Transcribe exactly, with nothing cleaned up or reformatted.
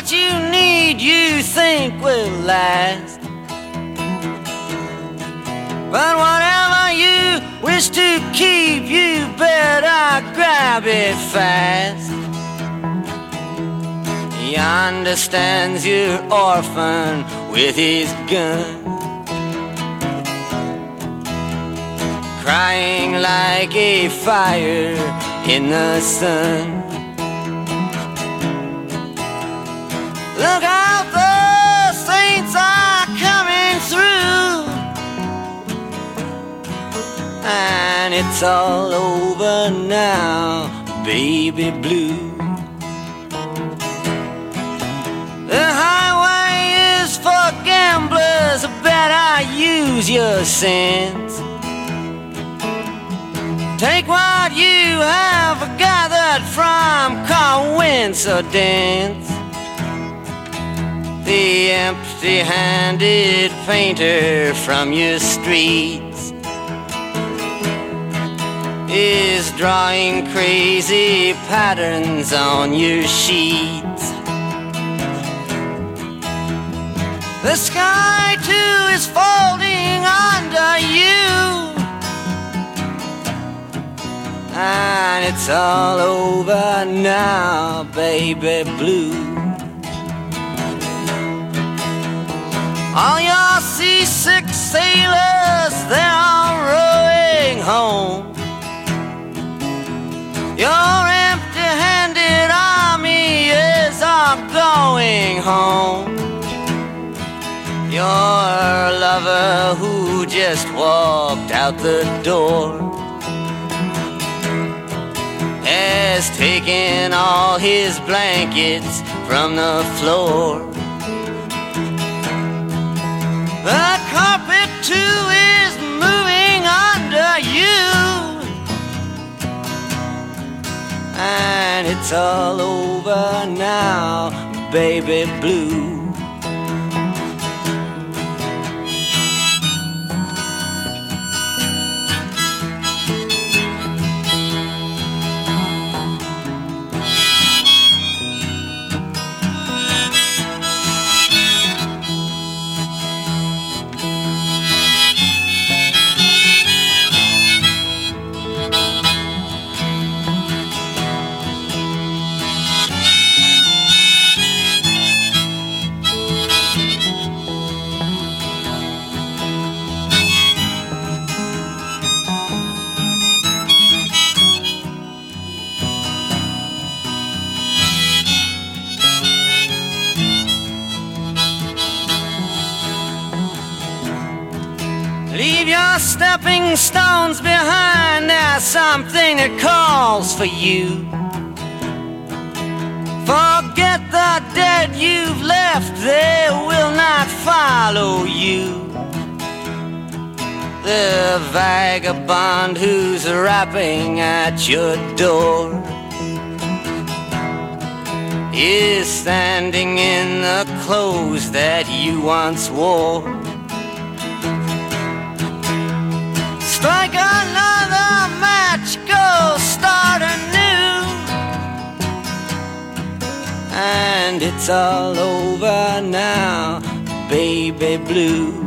what you need you think will last. But whatever you wish to keep, you better grab it fast. He understands you're orphan with his gun, crying like a fire in the sun. Look out, the saints are coming through, and it's all over now, baby blue. The highway is for gamblers, better use your sense. Take what you have gathered from coincidence. The empty-handed painter from your streets is drawing crazy patterns on your sheets. The sky too is folding under you, and it's all over now, baby blue. All your seasick sailors, they're all rowing home. Your empty-handed army is all going home. Your lover who just walked out the door has taken all his blankets from the floor. The carpet too is moving under you, and it's all over now, baby blue. Leave your stepping stones behind, there's something that calls for you. Forget the dead you've left, they will not follow you. The vagabond who's rapping at your door is standing in the clothes that you once wore. Strike another match, go start anew, and it's all over now, baby blue.